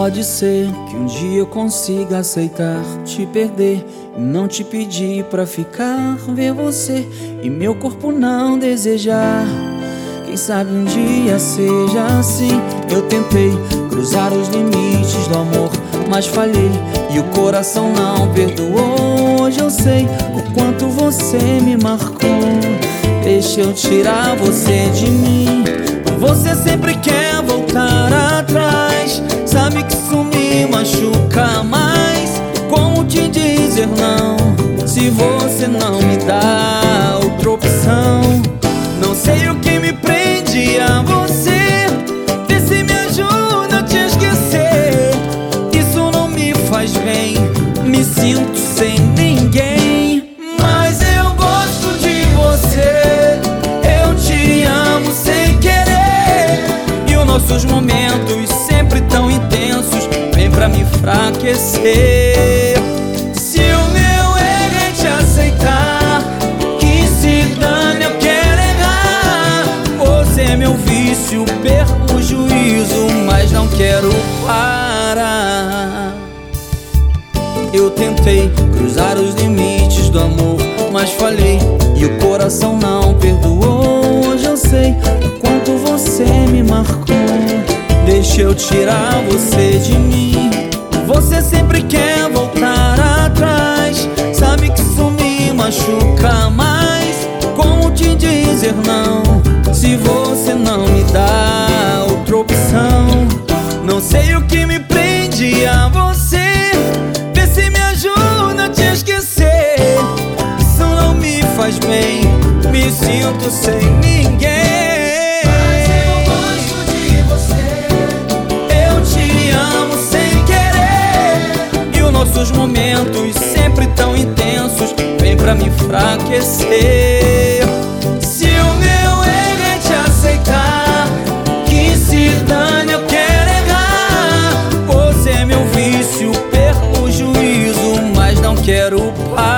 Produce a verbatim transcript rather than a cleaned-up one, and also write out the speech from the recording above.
Pode ser que um dia eu consiga aceitar te perder e não te pedir pra ficar, ver você e meu corpo não desejar. Quem sabe um dia seja assim. Eu tentei cruzar os limites do amor, mas falhei e o coração não perdoou. Hoje eu sei o quanto você me marcou. Deixa eu tirar você de mim. Você sempre quer voltar atrás. Sabe que isso me machuca mais. Como te dizer não, se você não me dá outra opção? Não sei o que me prende a você. Vê se me ajuda a te esquecer. Isso não me faz bem, me sinto sem ninguém. Mas eu gosto de você, eu te amo sem querer. E os nossos momentos sempre tão intensos vem pra me enfraquecer. Se o meu erro é te aceitar, que se dane, eu quero errar. Você é meu vício, perco o juízo, mas não quero parar. Eu tentei cruzar os limites do amor, mas falhei e o coração não perdoou. Hoje eu sei o quanto você me marcou. Deixa eu tirar você de mim. Você sempre quer voltar atrás. Sabe que isso me machuca mais. Como te dizer não, se você não me dá outra opção? Não sei o que me prende a você. Vê se me ajuda a te esquecer. Isso não me faz bem, me sinto sem ninguém. Nossos momentos sempre tão intensos vem pra me enfraquecer. Se o meu erro é te aceitar, que se dane, eu quero errar. Você é meu vício, perco o juízo, mas não quero parar.